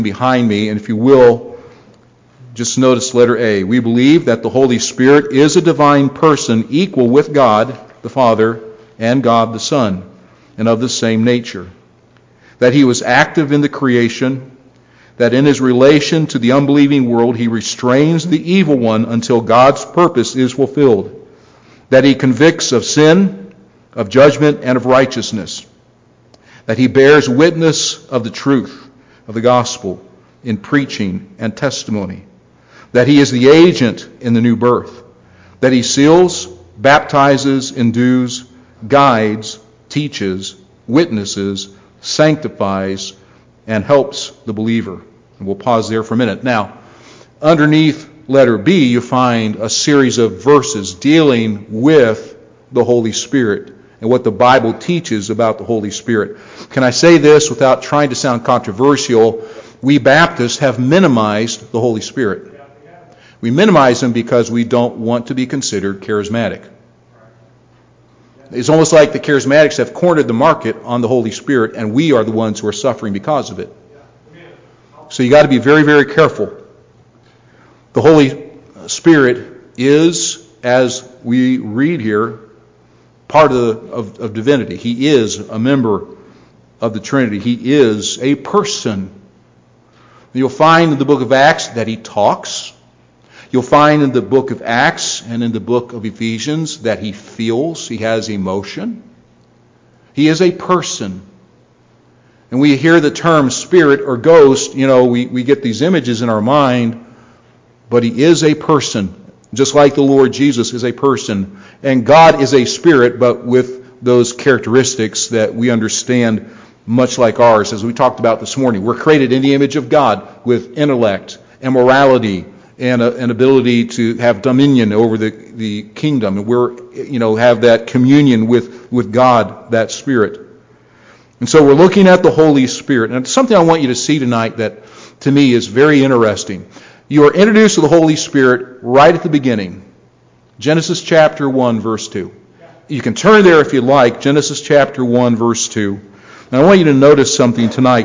behind me, and if you will, just notice letter A. We believe that the Holy Spirit is a divine person equal with God the Father and God the Son, and of the same nature. That he was active in the creation, that in his relation to the unbelieving world he restrains the evil one until God's purpose is fulfilled. That he convicts of sin, of judgment, and of righteousness. That he bears witness of the truth of the gospel in preaching and testimony. That he is the agent in the new birth. That he seals, baptizes, endues, guides, teaches, witnesses, sanctifies, and helps the believer. And we'll pause there for a minute. Now, underneath letter B, you find a series of verses dealing with the Holy Spirit and what the Bible teaches about the Holy Spirit. Can I say this without trying to sound controversial? We Baptists have minimized the Holy Spirit. We minimize him because we don't want to be considered charismatic. It's almost like the charismatics have cornered the market on the Holy Spirit, and we are the ones who are suffering because of it. So you got to be very, very careful. The Holy Spirit is, as we read here, part of divinity. He is a member of the Trinity. He is a person. You'll find in the book of Acts that he talks. You'll find in the book of Acts and in the book of Ephesians that he feels, he has emotion. He is a person. And we hear the term spirit or ghost, we get these images in our mind, but he is a person, just like the Lord Jesus is a person. And God is a spirit, but with those characteristics that we understand much like ours, as we talked about this morning. We're created in the image of God with intellect and morality, and an ability to have dominion over the kingdom. And we're, have that communion with God, that Spirit. And so we're looking at the Holy Spirit. And it's something I want you to see tonight that, to me, is very interesting. You are introduced to the Holy Spirit right at the beginning. Genesis chapter 1, verse 2. You can turn there if you like. Genesis chapter 1, verse 2. Now I want you to notice something tonight.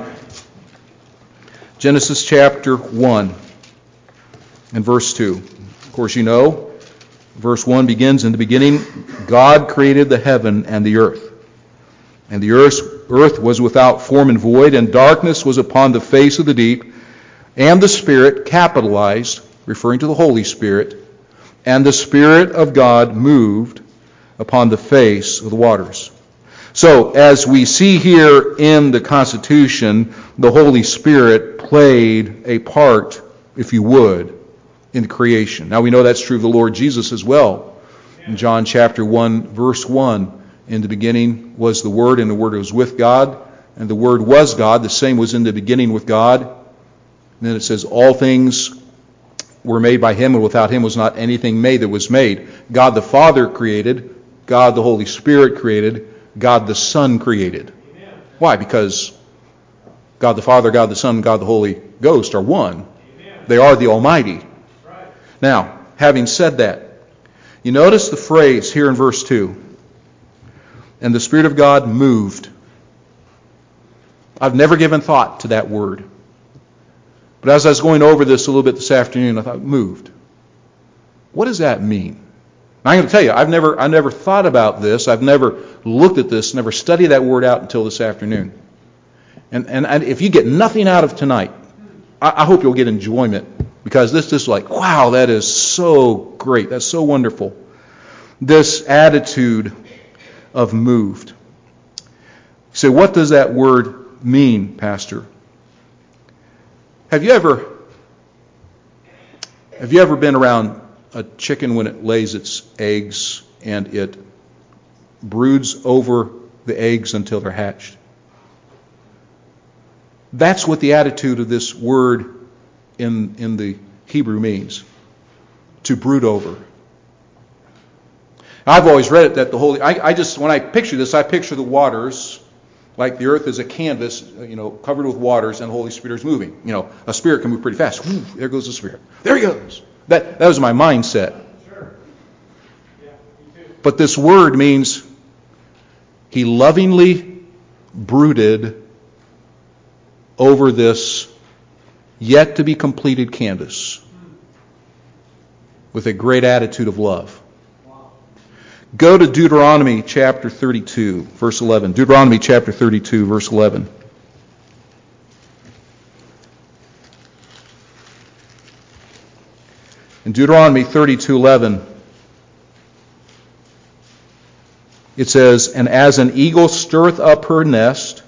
Genesis chapter 1. And verse 2. Of course, verse 1 begins, in the beginning, God created the heaven and the earth. And the earth was without form and void, and darkness was upon the face of the deep. And the Spirit, capitalized, referring to the Holy Spirit, and the Spirit of God moved upon the face of the waters. So, as we see here in the Constitution, the Holy Spirit played a part, if you would, in creation. Now we know that's true of the Lord Jesus as well. In John chapter 1, verse 1, in the beginning was the Word, and the Word was with God, and the Word was God. The same was in the beginning with God. And then it says, all things were made by Him, and without Him was not anything made that was made. God the Father created, God the Holy Spirit created, God the Son created. Amen. Why? Because God the Father, God the Son, God the Holy Ghost are one. Amen. They are the Almighty. Now, having said that, you notice the phrase here in verse 2, and the Spirit of God moved. I've never given thought to that word. But as I was going over this a little bit this afternoon, I thought, moved. What does that mean? Now, I'm going to tell you, I've never thought about this. I've never looked at this, never studied that word out until this afternoon. And if you get nothing out of tonight, I hope you'll get enjoyment. Because this is like, wow, that is so great. That's so wonderful. This attitude of moved. So what does that word mean, Pastor? Have you ever been around a chicken when it lays its eggs and it broods over the eggs until they're hatched? That's what the attitude of this word in the Hebrew means, to brood over. I've always read it that the Holy, when I picture this, I picture the waters like the earth is a canvas, covered with waters, and the Holy Spirit is moving. A spirit can move pretty fast. Whew, there goes the Spirit. There he goes. That was my mindset. Sure. Yeah, me too. But this word means he lovingly brooded over this yet to be completed canvas with a great attitude of love. Go to Deuteronomy chapter 32, verse 11. Deuteronomy chapter 32, verse 11. In Deuteronomy 32:11, it says, "And as an eagle stirreth up her nest,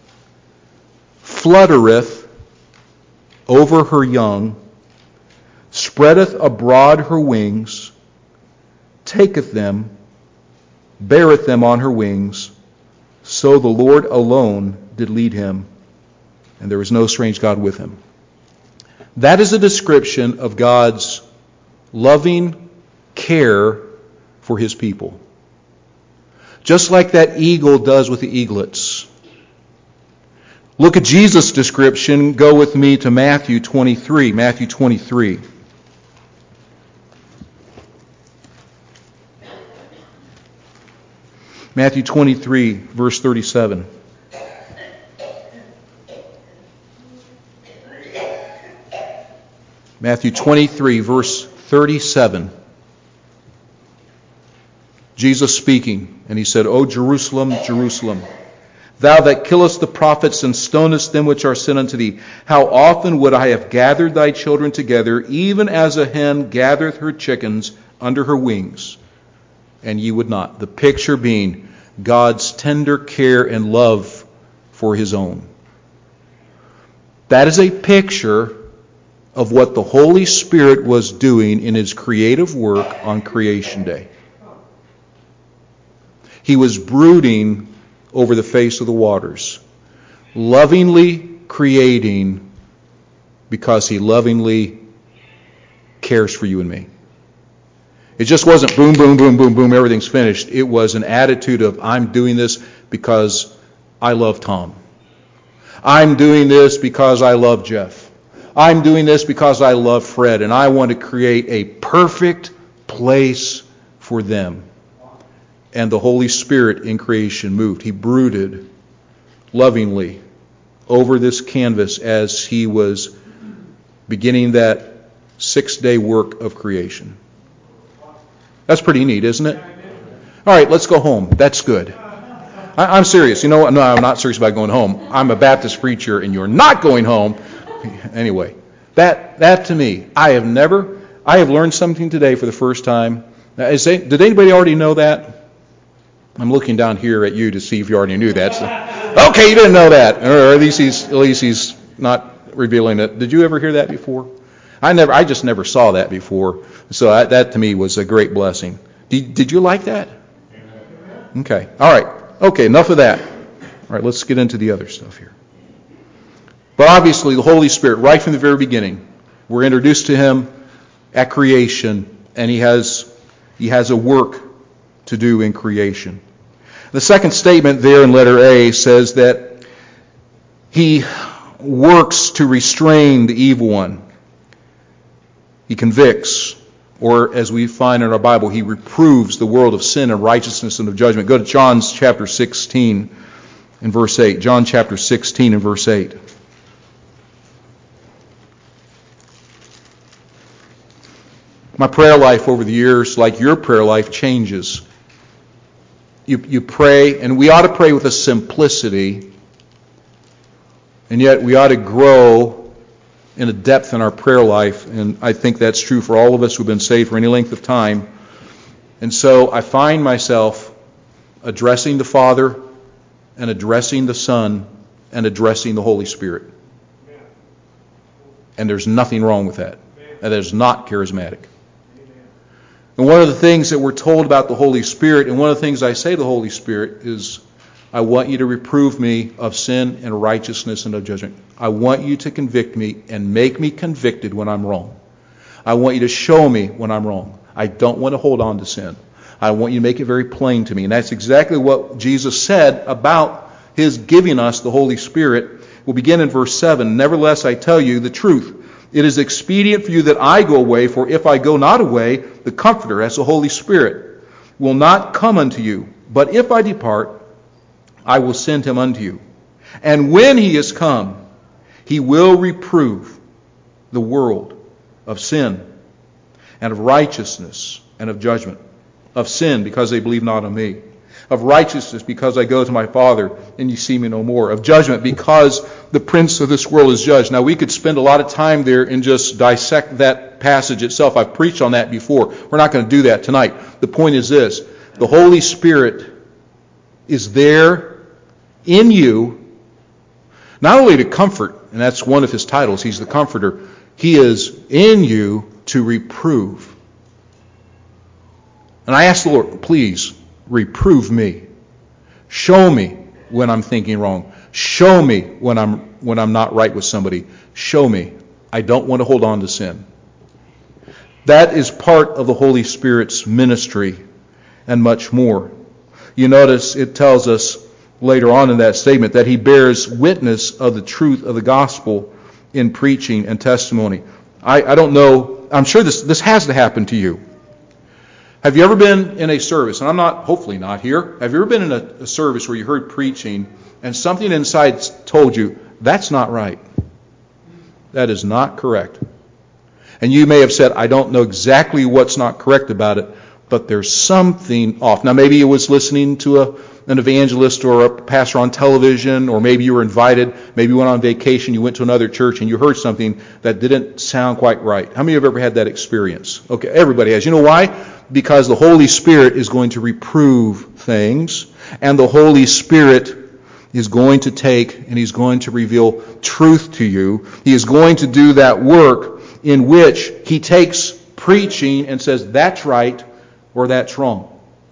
fluttereth over her young, spreadeth abroad her wings, taketh them, beareth them on her wings, so the Lord alone did lead him, and there was no strange God with him." That is a description of God's loving care for his people. Just like that eagle does with the eaglets. Look at Jesus' description. Go with me to Matthew 23. Matthew 23. Matthew 23, verse 37. Matthew 23, verse 37. Jesus speaking, and he said, "O Jerusalem, Jerusalem, thou that killest the prophets and stonest them which are sent unto thee, how often would I have gathered thy children together, even as a hen gathereth her chickens under her wings, and ye would not." The picture being God's tender care and love for his own. That is a picture of what the Holy Spirit was doing in his creative work on Creation Day. He was brooding over the face of the waters, lovingly creating because he lovingly cares for you and me. It just wasn't boom, boom, boom, boom, boom, everything's finished. It was an attitude of, I'm doing this because I love Tom. I'm doing this because I love Jeff. I'm doing this because I love Fred, and I want to create a perfect place for them. And the Holy Spirit in creation moved. He brooded lovingly over this canvas as he was beginning that 6-day work of creation. That's pretty neat, isn't it? All right, let's go home. That's good. I'm serious. You know what? No, I'm not serious about going home. I'm a Baptist preacher, and you're not going home. Anyway, that to me, I have learned something today for the first time. Did anybody already know that? I'm looking down here at you to see if you already knew that. So, okay, you didn't know that, or at least he's not revealing it. Did you ever hear that before? I just never saw that before. So that to me was a great blessing. Did you like that? Okay. All right. Okay. Enough of that. All right. Let's get into the other stuff here. But obviously, the Holy Spirit, right from the very beginning, we're introduced to him at creation, and he has a work to do in creation. The second statement there in letter A says that he works to restrain the evil one. He convicts, or as we find in our Bible, he reproves the world of sin and righteousness and of judgment. Go to John chapter 16 and verse 8. John chapter 16 and verse 8. My prayer life over the years, like your prayer life, changes. You pray, and we ought to pray with a simplicity, and yet we ought to grow in a depth in our prayer life, and I think that's true for all of us who've been saved for any length of time. And so I find myself addressing the Father and addressing the Son and addressing the Holy Spirit. And there's nothing wrong with that. That is not charismatic. And one of the things that we're told about the Holy Spirit, and one of the things I say to the Holy Spirit is, I want you to reprove me of sin and righteousness and of judgment. I want you to convict me and make me convicted when I'm wrong. I want you to show me when I'm wrong. I don't want to hold on to sin. I want you to make it very plain to me. And that's exactly what Jesus said about his giving us the Holy Spirit. We'll begin in verse 7. Nevertheless, I tell you the truth. It is expedient for you that I go away, for if I go not away, the Comforter, as the Holy Spirit, will not come unto you. But if I depart, I will send him unto you. And when he is come, he will reprove the world of sin and of righteousness and of judgment. Of sin, because they believe not on me. Of righteousness, because I go to my Father and you see me no more. Of judgment, because the prince of this world is judged. Now, we could spend a lot of time there and just dissect that passage itself. I've preached on that before. We're not going to do that tonight. The point is this. The Holy Spirit is there in you, not only to comfort, and that's one of his titles, he's the comforter. He is in you to reprove. And I ask the Lord, please, reprove me. Show me when I'm thinking wrong. Show me when I'm not right with somebody. Show me. I don't want to hold on to sin. That is part of the Holy Spirit's ministry and much more. You notice it tells us later on in that statement that he bears witness of the truth of the gospel in preaching and testimony. I don't know. I'm sure this has to happen to you. Have you ever been in a service, and I'm not, hopefully not here, have you ever been in a service where you heard preaching and something inside told you, that's not right. That is not correct. And you may have said, I don't know exactly what's not correct about it, but there's something off. Now maybe you was listening to an evangelist or a pastor on television, or maybe you were invited, maybe you went on vacation, you went to another church and you heard something that didn't sound quite right. How many of you have ever had that experience? Okay, everybody has. You know why? Because the Holy Spirit is going to reprove things, and the Holy Spirit is going to take and he's going to reveal truth to you. He is going to do that work in which he takes preaching and says, that's right or that's wrong.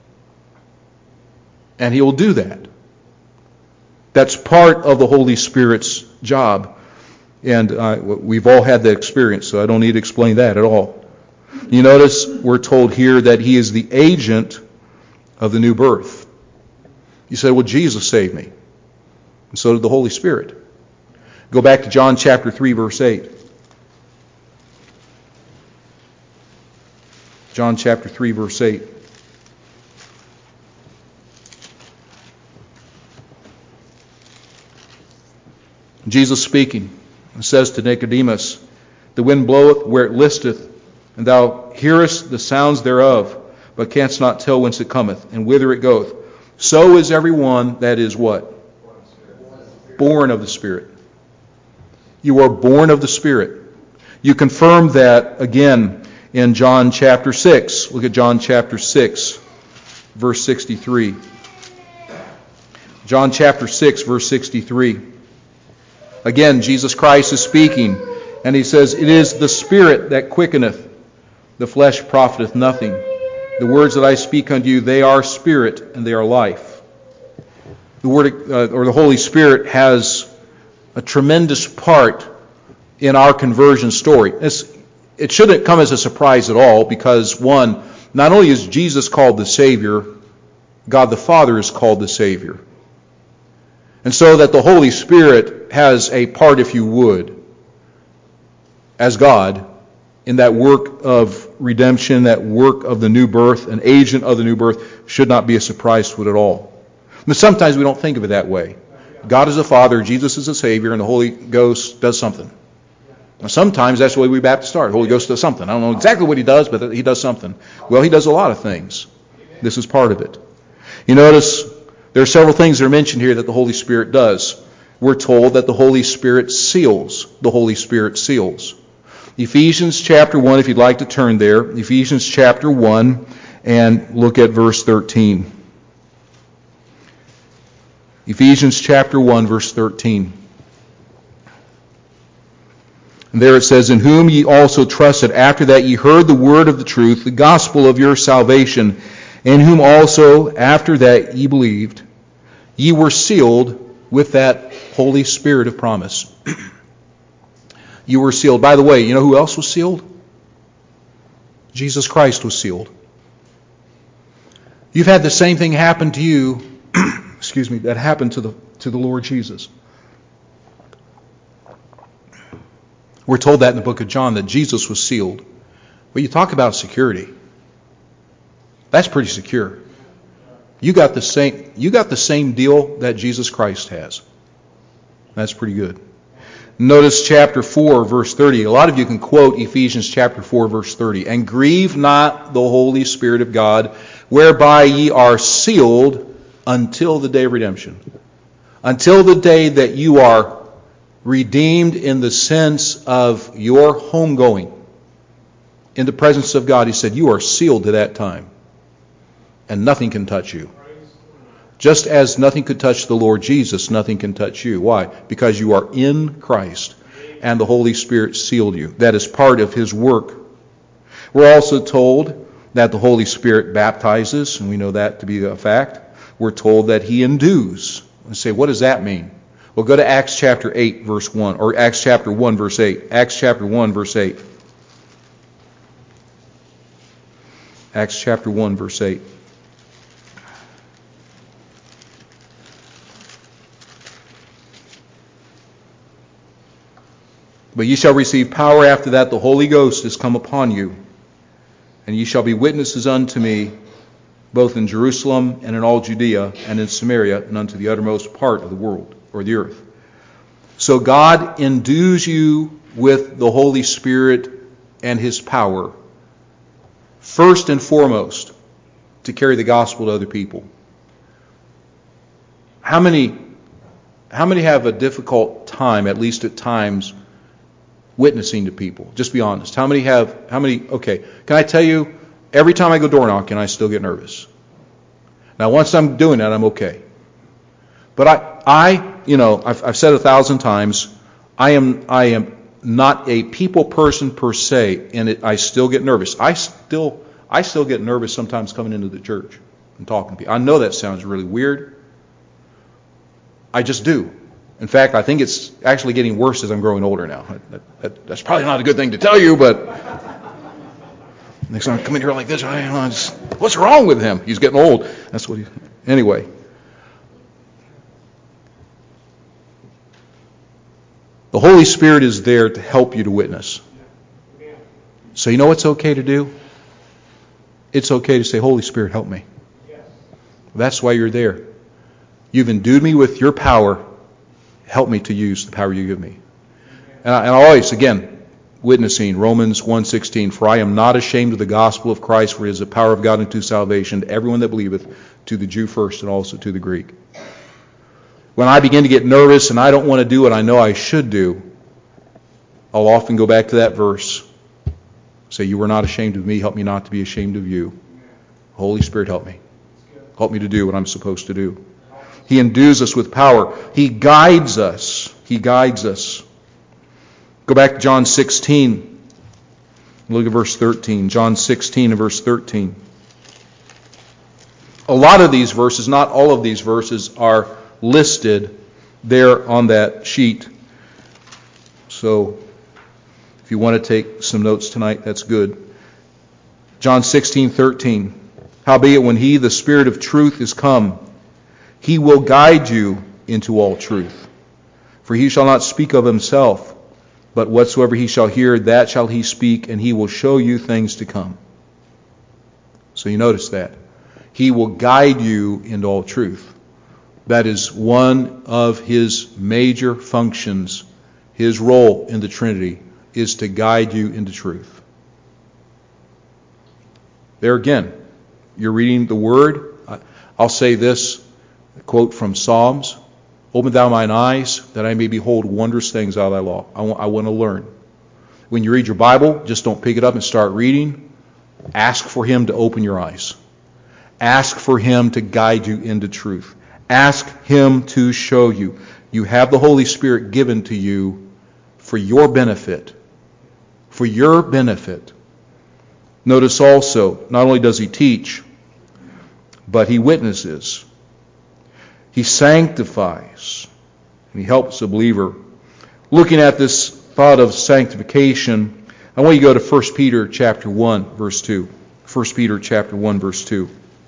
And he will do that. That's part of the Holy Spirit's job. And we've all had that experience, so I don't need to explain that at all. You notice we're told here that he is the agent of the new birth. You say, well, Jesus saved me. And so did the Holy Spirit. Go back to John chapter 3, verse 8. John chapter 3, verse 8. Jesus speaking says to Nicodemus, the wind bloweth where it listeth, and thou hearest the sounds thereof, but canst not tell whence it cometh, and whither it goeth. So is every one that is what? Born of the Spirit. You are born of the Spirit. You confirm that again in John chapter 6. Look at John chapter 6, verse 63. John chapter 6, verse 63. Again, Jesus Christ is speaking, and he says, it is the Spirit that quickeneth, the flesh profiteth nothing. The words that I speak unto you, they are spirit and they are life. The Word or the Holy Spirit has a tremendous part in our conversion story. It shouldn't come as a surprise at all, because one, not only is Jesus called the Savior, God the Father is called the Savior. And so that the Holy Spirit has a part, if you would, as God, in that work of redemption, that work of the new birth, an agent of the new birth, should not be a surprise to it at all. But sometimes we don't think of it that way. God is a Father, Jesus is a Savior, and the Holy Ghost does something. Now, sometimes that's the way we Baptists are. The Holy Ghost does something. I don't know exactly what he does, but he does something. Well, he does a lot of things. This is part of it. You notice there are several things that are mentioned here that the Holy Spirit does. We're told that the Holy Spirit seals. The Holy Spirit seals. Ephesians chapter 1, if you'd like to turn there. Ephesians chapter 1, and look at verse 13. Ephesians chapter 1, verse 13. And there it says, in whom ye also trusted after that ye heard the word of the truth, the gospel of your salvation, in whom also after that ye believed, ye were sealed with that Holy Spirit of promise. You were sealed. By the way, you know who else was sealed? Jesus Christ was sealed. You've had the same thing happen to you, that happened to the Lord Jesus. We're told that in the book of John, that Jesus was sealed. Well, you talk about security. That's pretty secure. You got the same deal that Jesus Christ has. That's pretty good. Notice chapter 4, verse 30. A lot of you can quote Ephesians chapter 4, verse 30. And grieve not the Holy Spirit of God, whereby ye are sealed until the day of redemption. Until the day that you are redeemed in the sense of your homegoing in the presence of God. He said, you are sealed to that time. And nothing can touch you. Just as nothing could touch the Lord Jesus, nothing can touch you. Why? Because you are in Christ and the Holy Spirit sealed you. That is part of His work. We're also told that the Holy Spirit baptizes, and we know that to be a fact. We're told that He endues. And say, what does that mean? Well, go to Acts chapter 8, verse 1, or Acts chapter 1, verse 8. Acts chapter 1, verse 8. Acts chapter 1, verse 8. But ye shall receive power after that the Holy Ghost is come upon you, and ye shall be witnesses unto me, both in Jerusalem and in all Judea and in Samaria and unto the uttermost part of the world, or the earth. So God endues you with the Holy Spirit and His power, first and foremost, to carry the gospel to other people. How many have a difficult time, at least at times, witnessing to people? Just be honest. Okay, can I tell you, every time I go door knocking, I still get nervous. Now, once I'm doing that, I'm okay. But I've said 1,000 times, I am not a people person per se, and I still get nervous. I still get nervous sometimes coming into the church and talking to people. I know that sounds really weird. I just do. In fact, I think it's actually getting worse as I'm growing older now. That's probably not a good thing to tell you, but next time I come in here like this, what's wrong with him? He's getting old. That's what anyway. The Holy Spirit is there to help you to witness. So you know what's okay to do? It's okay to say, Holy Spirit, help me. That's why you're there. You've endued me with your power. Help me to use the power you give me. And I always, again, witnessing Romans 1:16, for I am not ashamed of the gospel of Christ, for it is the power of God unto salvation to everyone that believeth, to the Jew first and also to the Greek. When I begin to get nervous and I don't want to do what I know I should do, I'll often go back to that verse. Say, you were not ashamed of me, help me not to be ashamed of you. Holy Spirit, help me. Help me to do what I'm supposed to do. He endues us with power. He guides us. He guides us. Go back to John 16. Look at verse 13. John 16 and verse 13. A lot of these verses, not all of these verses, are listed there on that sheet. So if you want to take some notes tonight, that's good. John 16:13. Howbeit when He, the Spirit of truth, is come, He will guide you into all truth. For He shall not speak of Himself, but whatsoever He shall hear, that shall He speak, and He will show you things to come. So you notice that. He will guide you into all truth. That is one of His major functions. His role in the Trinity is to guide you into truth. There again, you're reading the Word. I'll say this, a quote from Psalms. Open thou mine eyes, that I may behold wondrous things out of thy law. I want to learn. When you read your Bible, just don't pick it up and start reading. Ask for Him to open your eyes. Ask for Him to guide you into truth. Ask Him to show you. You have the Holy Spirit given to you for your benefit. For your benefit. Notice also, not only does He teach, but He witnesses. He sanctifies. And He helps the believer. Looking at this thought of sanctification, I want you to go to 1 Peter chapter 1, verse 2. 1 Peter chapter 1, verse 2.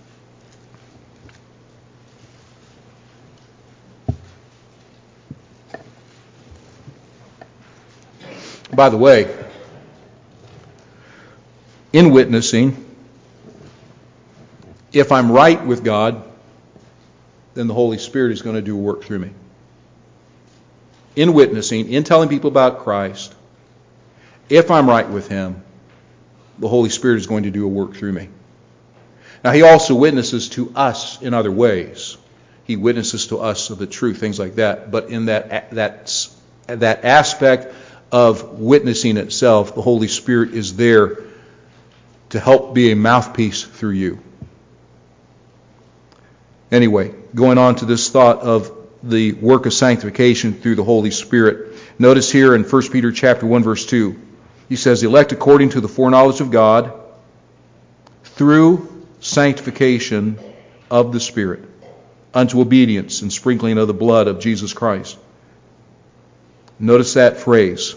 By the way, in witnessing, if I'm right with God, then the Holy Spirit is going to do work through me. in witnessing, in telling people about Christ, if I'm right with Him, the Holy Spirit is going to do a work through me. Now, He also witnesses to us in other ways. He witnesses to us of the truth, things like that. But in that aspect of witnessing itself, the Holy Spirit is there to help be a mouthpiece through you. Anyway, going on to this thought of the work of sanctification through the Holy Spirit. Notice here in 1 Peter chapter 1, verse 2, he says, elect according to the foreknowledge of God through sanctification of the Spirit unto obedience and sprinkling of the blood of Jesus Christ. Notice that phrase.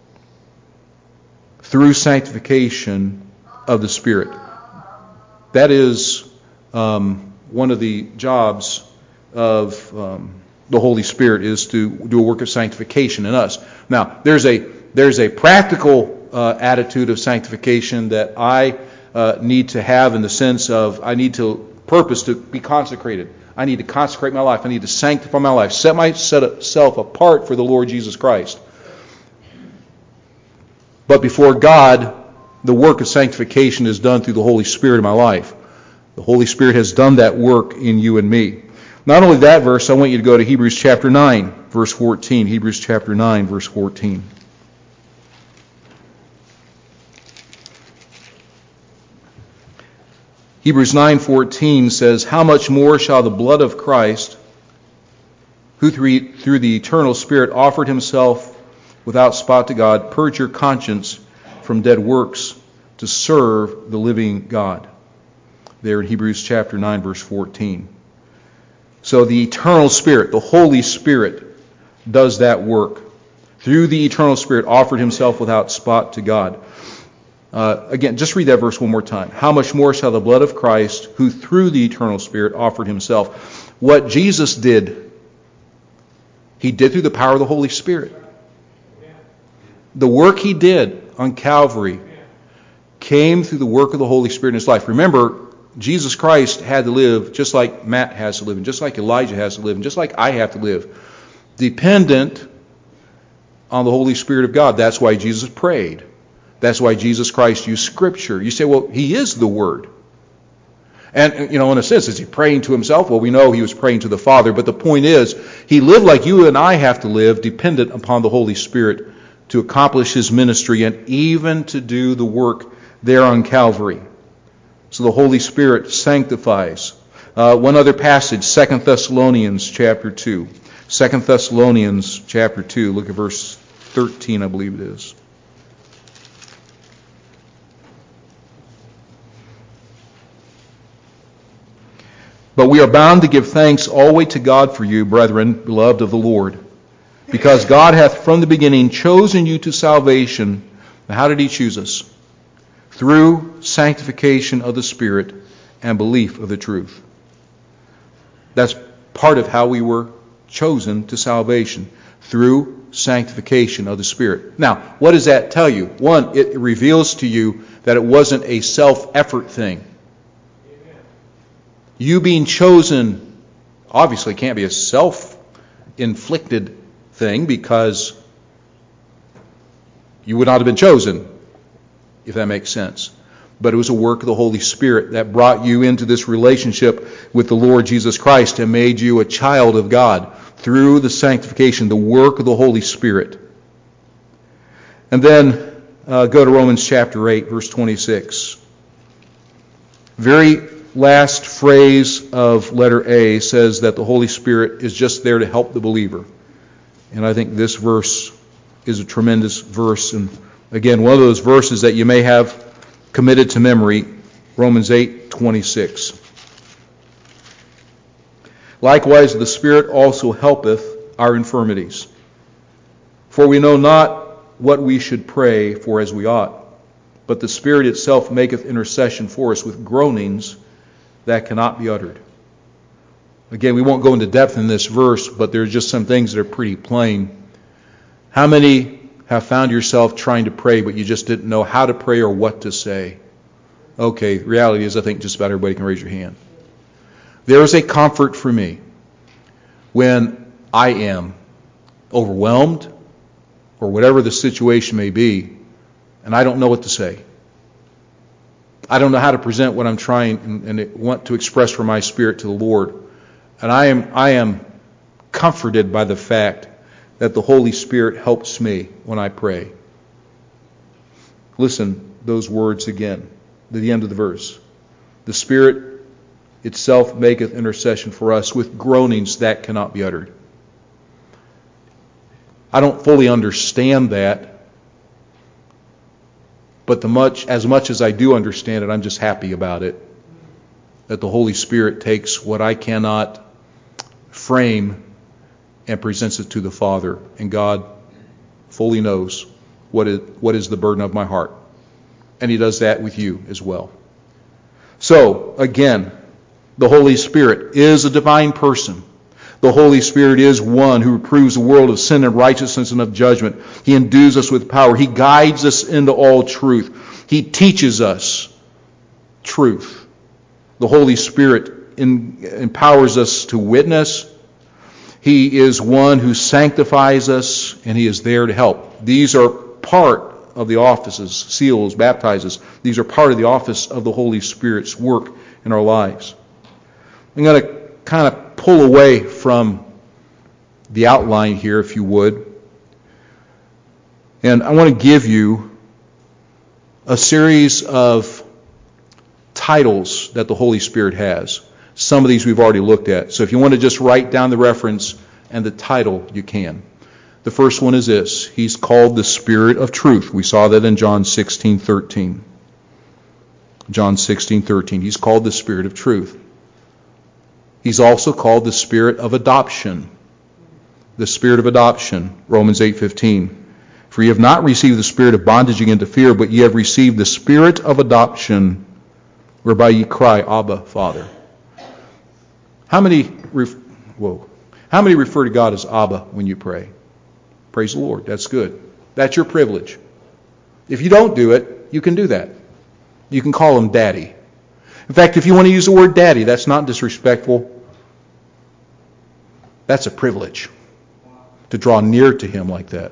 Through sanctification of the Spirit. That is one of the jobs of the Holy Spirit, is to do a work of sanctification in us. Now, there's a practical attitude of sanctification that I need to have, in the sense of I need to purpose to be consecrated. I need to consecrate my life. I need to sanctify my life. Set myself apart for the Lord Jesus Christ. But before God, the work of sanctification is done through the Holy Spirit in my life. The Holy Spirit has done that work in you and me. Not only that verse, I want you to go to Hebrews chapter 9, verse 14. Hebrews chapter 9, verse 14. Hebrews 9:14 says, how much more shall the blood of Christ, who through the eternal Spirit offered Himself without spot to God, purge your conscience from dead works to serve the living God. There in Hebrews chapter 9, verse 14. So the eternal Spirit, the Holy Spirit, does that work. Through the eternal Spirit offered Himself without spot to God. Again, just read that verse one more time. How much more shall the blood of Christ, who through the eternal Spirit offered Himself. What Jesus did, He did through the power of the Holy Spirit. The work He did on Calvary came through the work of the Holy Spirit in His life. Remember, Jesus Christ had to live just like Matt has to live, and just like Elijah has to live, and just like I have to live, dependent on the Holy Spirit of God. That's why Jesus prayed. That's why Jesus Christ used Scripture. You say, well, He is the Word. And, in a sense, is He praying to Himself? Well, we know He was praying to the Father, but the point is, He lived like you and I have to live, dependent upon the Holy Spirit to accomplish His ministry and even to do the work there on Calvary. So the Holy Spirit sanctifies. One other passage, 2 Thessalonians chapter 2. 2 Thessalonians chapter 2, look at verse 13, I believe it is. But we are bound to give thanks always to God for you, brethren, beloved of the Lord, because God hath from the beginning chosen you to salvation. Now, how did He choose us? Through sanctification of the Spirit and belief of the truth. That's part of how we were chosen to salvation, through sanctification of the Spirit. Now, what does that tell you? One, it reveals to you that it wasn't a self-effort thing. You being chosen obviously can't be a self-inflicted thing, because you would not have been chosen, if that makes sense. But it was a work of the Holy Spirit that brought you into this relationship with the Lord Jesus Christ and made you a child of God through the sanctification, the work of the Holy Spirit. And then go to Romans chapter 8, verse 26. Very last phrase of letter A says that the Holy Spirit is just there to help the believer. And I think this verse is a tremendous verse. And again, one of those verses that you may have committed to memory, Romans 8:26. Likewise, the Spirit also helpeth our infirmities. For we know not what we should pray for as we ought, but the Spirit itself maketh intercession for us with groanings that cannot be uttered. Again, we won't go into depth in this verse, but there's just some things that are pretty plain. How many have found yourself trying to pray, but you just didn't know how to pray or what to say? Okay, the reality is I think just about everybody can raise your hand. There is a comfort for me when I am overwhelmed, or whatever the situation may be, and I don't know what to say. I don't know how to present what I'm trying and want to express from my spirit to the Lord. And I am comforted by the fact that the Holy Spirit helps me when I pray. Listen, those words again, to the end of the verse. The Spirit itself maketh intercession for us with groanings that cannot be uttered. I don't fully understand that, but as much as I do understand it, I'm just happy about it. That the Holy Spirit takes what I cannot frame and presents it to the Father. And God fully knows what is the burden of my heart. And He does that with you as well. So, again, the Holy Spirit is a divine person. The Holy Spirit is one who reproves the world of sin and righteousness and of judgment. He endues us with power. He guides us into all truth. He teaches us truth. The Holy Spirit empowers us to witness. He is one who sanctifies us, and He is there to help. These are part of the offices, seals, baptizes. These are part of the office of the Holy Spirit's work in our lives. I'm going to kind of pull away from the outline here, if you would. And I want to give you a series of titles that the Holy Spirit has. Some of these we've already looked at. So if you want to just write down the reference and the title, you can. The first one is this. He's called the Spirit of Truth. We saw that in John 16:13. John 16:13. He's called the Spirit of Truth. He's also called the Spirit of Adoption. The Spirit of Adoption, Romans 8:15. For ye have not received the spirit of bondage again to fear, but ye have received the Spirit of adoption, whereby ye cry, Abba, Father. How many refer to God as Abba when you pray? Praise the Lord. That's good. That's your privilege. If you don't do it, you can do that. You can call Him Daddy. In fact, if you want to use the word daddy, that's not disrespectful. That's a privilege to draw near to Him like that.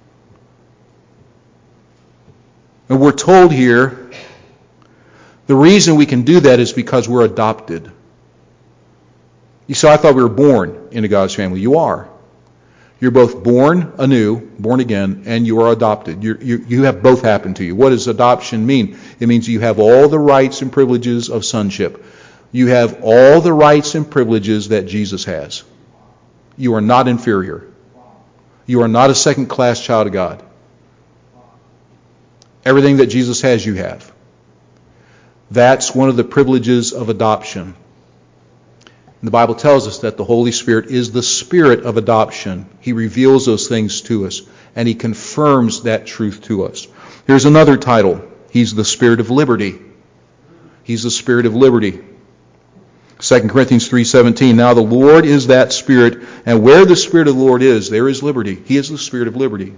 And we're told here the reason we can do that is because we're adopted. You see, I thought we were born into God's family. You are. You're both born anew, born again, and you are adopted. You have both happened to you. What does adoption mean? It means you have all the rights and privileges of sonship. You have all the rights and privileges that Jesus has. You are not inferior. You are not a second-class child of God. Everything that Jesus has, you have. That's one of the privileges of adoption. The Bible tells us that the Holy Spirit is the Spirit of adoption. He reveals those things to us, and He confirms that truth to us. Here's another title. He's the Spirit of liberty. He's the Spirit of liberty. 2 Corinthians 3:17. Now the Lord is that Spirit, and where the Spirit of the Lord is, there is liberty. He is the Spirit of liberty.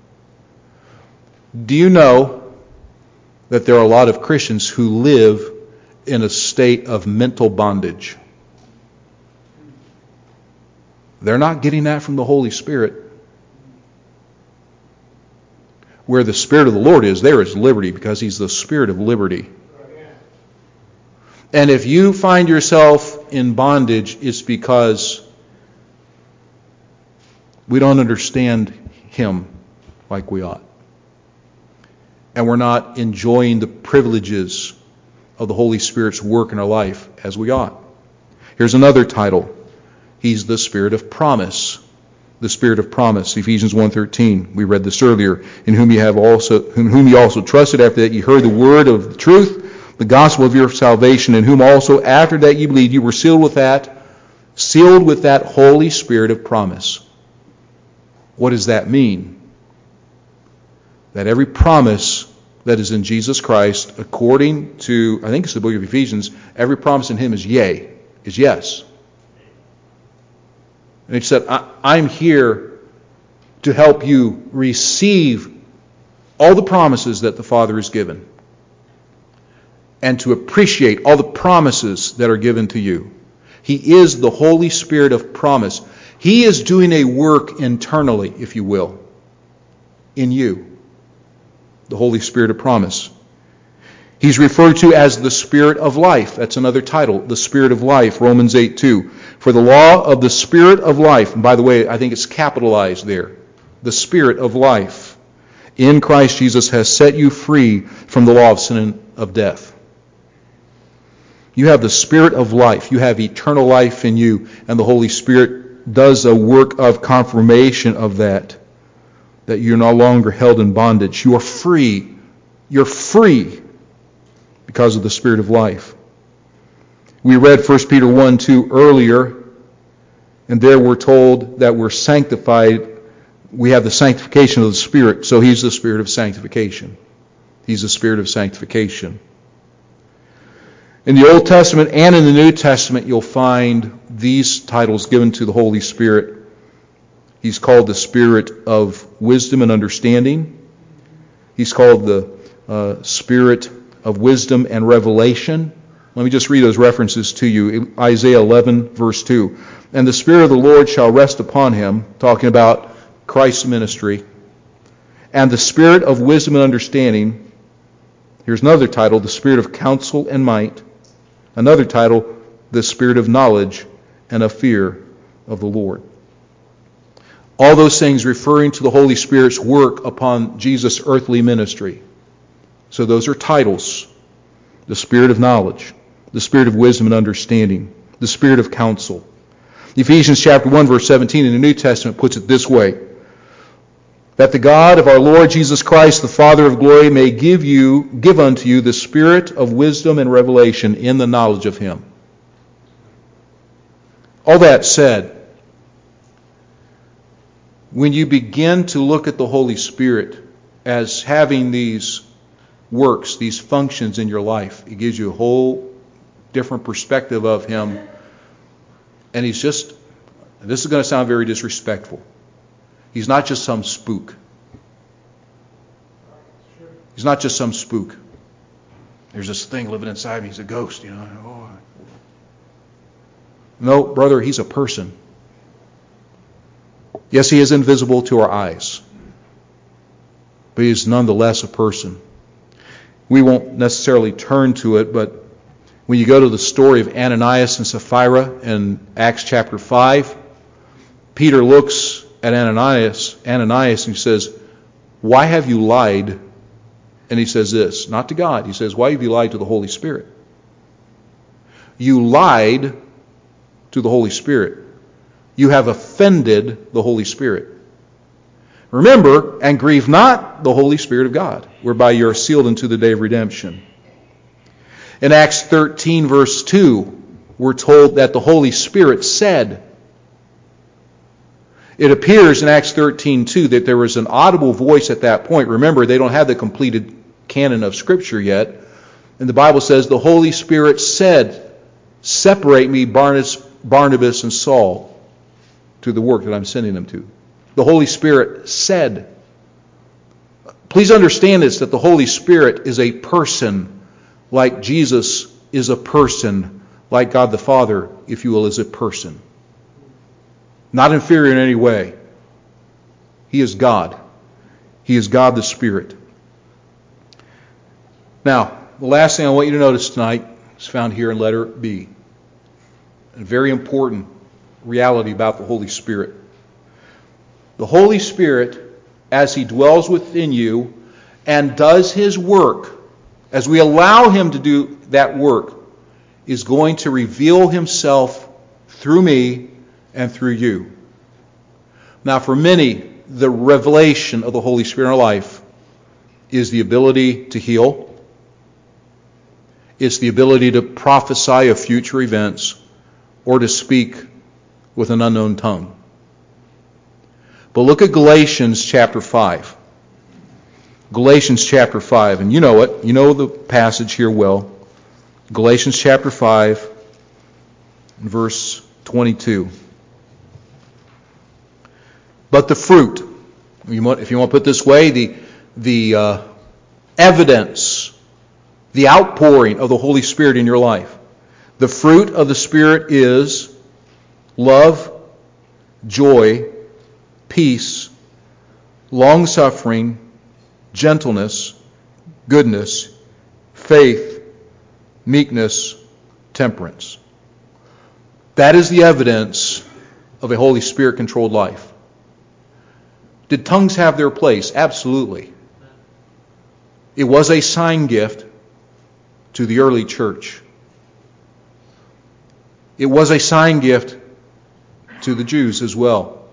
Do you know that there are a lot of Christians who live in a state of mental bondage? They're not getting that from the Holy Spirit. Where the Spirit of the Lord is, there is liberty, because He's the Spirit of liberty. And if you find yourself in bondage, it's because we don't understand Him like we ought. And we're not enjoying the privileges of the Holy Spirit's work in our life as we ought. Here's another title. He's the Spirit of promise. The Spirit of promise. Ephesians 1:13. We read this earlier. In whom ye also trusted, after that ye heard the word of the truth, the gospel of your salvation, in whom also after that ye believed, you were sealed with that Holy Spirit of promise. What does that mean? That every promise that is in Jesus Christ, according to, I think it's the book of Ephesians, every promise in Him is yea, is yes. And He said, I'm here to help you receive all the promises that the Father has given, and to appreciate all the promises that are given to you. He is the Holy Spirit of promise. He is doing a work internally, if you will, in you. The Holy Spirit of promise. He's referred to as the Spirit of life. That's another title, the Spirit of life, Romans 8:2. For the law of the Spirit of life, and by the way, I think it's capitalized there, the Spirit of life, in Christ Jesus has set you free from the law of sin and of death. You have the Spirit of life. You have eternal life in you, and the Holy Spirit does a work of confirmation of that you're no longer held in bondage. You are free. You're free because of the Spirit of life. We read 1 Peter 1:2 earlier, and there we're told that we're sanctified. We have the sanctification of the Spirit, so He's the Spirit of sanctification. He's the Spirit of sanctification. In the Old Testament and in the New Testament, you'll find these titles given to the Holy Spirit. He's called the Spirit of wisdom and understanding. He's called the Spirit of wisdom and revelation. Let me just read those references to you. Isaiah 11, verse 2. And the Spirit of the Lord shall rest upon him, talking about Christ's ministry. And the Spirit of wisdom and understanding. Here's another title, the Spirit of counsel and might. Another title, the Spirit of knowledge and of fear of the Lord. All those things referring to the Holy Spirit's work upon Jesus' earthly ministry. So those are titles. The Spirit of knowledge, the Spirit of wisdom and understanding, the Spirit of counsel. Ephesians chapter 1, verse 17 in the New Testament puts it this way. That the God of our Lord Jesus Christ, the Father of glory, may give unto you the Spirit of wisdom and revelation in the knowledge of Him. All that said, when you begin to look at the Holy Spirit as having these works, these functions in your life, it gives you a whole different perspective of Him. And He's just, this is going to sound very disrespectful, He's not just some spook. He's not just some spook. There's this thing living inside me. He's a ghost, Oh. No, brother, He's a person. Yes, He is invisible to our eyes, but He is nonetheless a person. We won't necessarily turn to it, but when you go to the story of Ananias and Sapphira in Acts chapter 5, Peter looks at Ananias, and he says, "Why have you lied?" And he says this, not to God. He says, "Why have you lied to the Holy Spirit?" You lied to the Holy Spirit. You have offended the Holy Spirit. Remember, and grieve not the Holy Spirit of God, whereby you are sealed unto the day of redemption. In Acts 13, verse 2, we're told that the Holy Spirit said. It appears in Acts 13:2 that there was an audible voice at that point. Remember, they don't have the completed canon of Scripture yet. And the Bible says the Holy Spirit said, "Separate me, Barnabas and Saul, to the work that I'm sending them to." The Holy Spirit said. Please understand this, that the Holy Spirit is a person, like Jesus is a person, like God the Father, if you will, is a person. Not inferior in any way. He is God. He is God the Spirit. Now, the last thing I want you to notice tonight is found here in letter B. A very important reality about the Holy Spirit. The Holy Spirit, as He dwells within you and does His work, as we allow Him to do that work, is going to reveal Himself through me and through you. Now, for many, the revelation of the Holy Spirit in our life is the ability to heal. It's the ability to prophesy of future events or to speak with an unknown tongue. But look at Galatians chapter 5. Galatians chapter 5, and you know it. You know the passage here well. Galatians chapter 5, verse 22. But the fruit, if you want to put it this way, the evidence, the outpouring of the Holy Spirit in your life. The fruit of the Spirit is love, joy, peace, long-suffering, gentleness, goodness, faith, meekness, temperance. That is the evidence of a Holy Spirit-controlled life. Did tongues have their place? Absolutely. It was a sign gift to the early church. It was a sign gift to the Jews as well.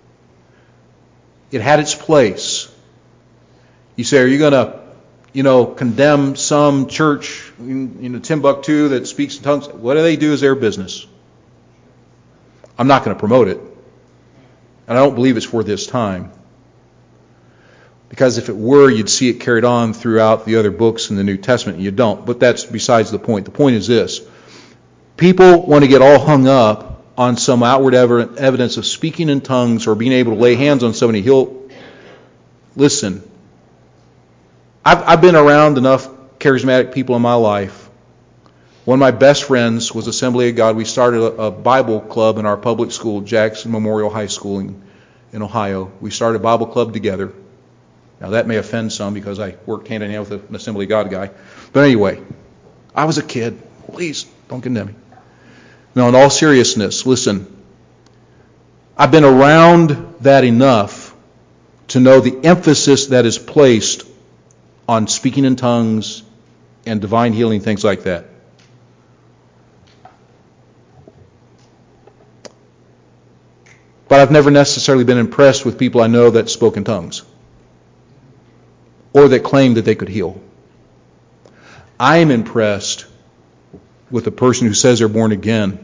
It had its place. You say, are you going to, condemn some church in Timbuktu that speaks in tongues? What do they do is their business. I'm not going to promote it. And I don't believe it's for this time. Because if it were, you'd see it carried on throughout the other books in the New Testament, and you don't. But that's besides the point. The point is this. People want to get all hung up on some outward evidence of speaking in tongues or being able to lay hands on somebody. Listen, I've been around enough charismatic people in my life. One of my best friends was Assembly of God. We started a Bible club in our public school, Jackson Memorial High School in Ohio. We started a Bible club together. Now that may offend some because I worked hand in hand with an Assembly of God guy. But anyway, I was a kid. Please don't condemn me. Now in all seriousness, listen. I've been around that enough to know the emphasis that is placed on speaking in tongues and divine healing, things like that. But I've never necessarily been impressed with people I know that spoke in tongues or that claimed that they could heal. I am impressed with a person who says they're born again,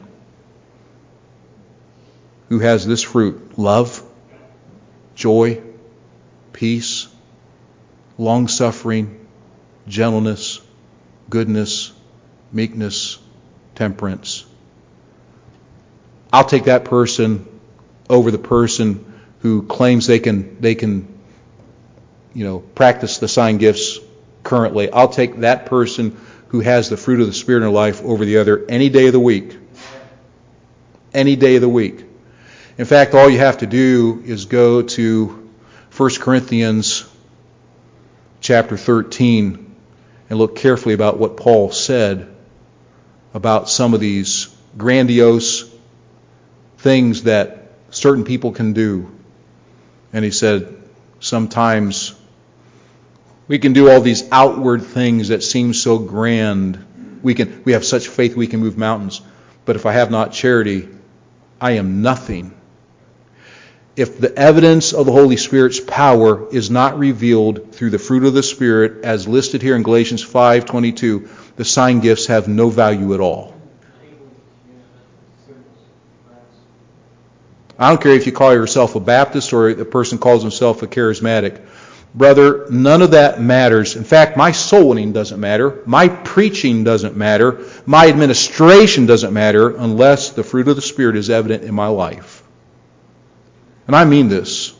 who has this fruit: love, joy, peace, long-suffering, gentleness, goodness, meekness, temperance. I'll take that person over the person who claims they can practice the sign gifts currently. I'll take that person who has the fruit of the Spirit in their life over the other any day of the week. Any day of the week. In fact, all you have to do is go to 1 Corinthians chapter 13 and look carefully about what Paul said about some of these grandiose things that certain people can do. And he said, sometimes we can do all these outward things that seem so grand. We have such faith we can move mountains. But if I have not charity, I am nothing. If the evidence of the Holy Spirit's power is not revealed through the fruit of the Spirit, as listed here in Galatians 5:22, the sign gifts have no value at all. I don't care if you call yourself a Baptist or the person calls himself a charismatic. Brother, none of that matters. In fact, my soul winning doesn't matter. My preaching doesn't matter. My administration doesn't matter unless the fruit of the Spirit is evident in my life. And I mean this.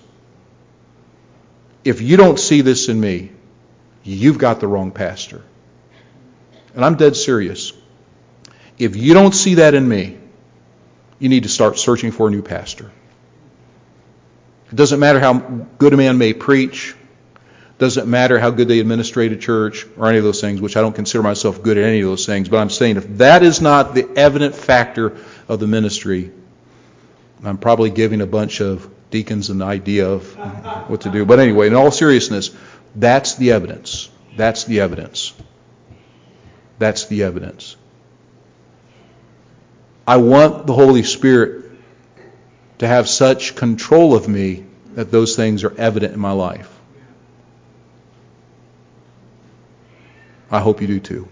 If you don't see this in me, you've got the wrong pastor. And I'm dead serious. If you don't see that in me, you need to start searching for a new pastor. It doesn't matter how good a man may preach. It doesn't matter how good they administrate a church or any of those things, which I don't consider myself good at any of those things. But I'm saying if that is not the evident factor of the ministry, I'm probably giving a bunch of deacons an idea of what to do. But anyway, in all seriousness, that's the evidence. That's the evidence. That's the evidence. I want the Holy Spirit to have such control of me that those things are evident in my life. I hope you do too.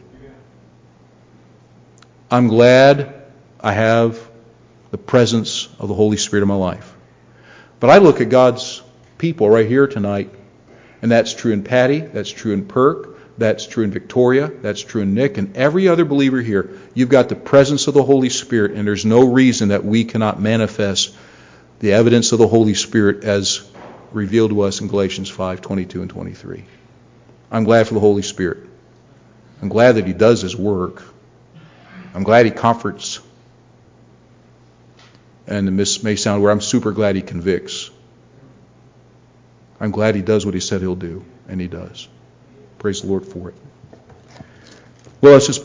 I'm glad I have the presence of the Holy Spirit in my life. But I look at God's people right here tonight, and that's true in Patty, that's true in Perk, that's true in Victoria, that's true in Nick, and every other believer here. You've got the presence of the Holy Spirit, and there's no reason that we cannot manifest the evidence of the Holy Spirit as revealed to us in Galatians 5:22 and 23. I'm glad for the Holy Spirit. I'm glad that He does His work. I'm glad He comforts. and this may sound weird, I'm super glad he convicts. I'm glad he does what he said he'll do, and he does. Praise the Lord for it. Well, let's just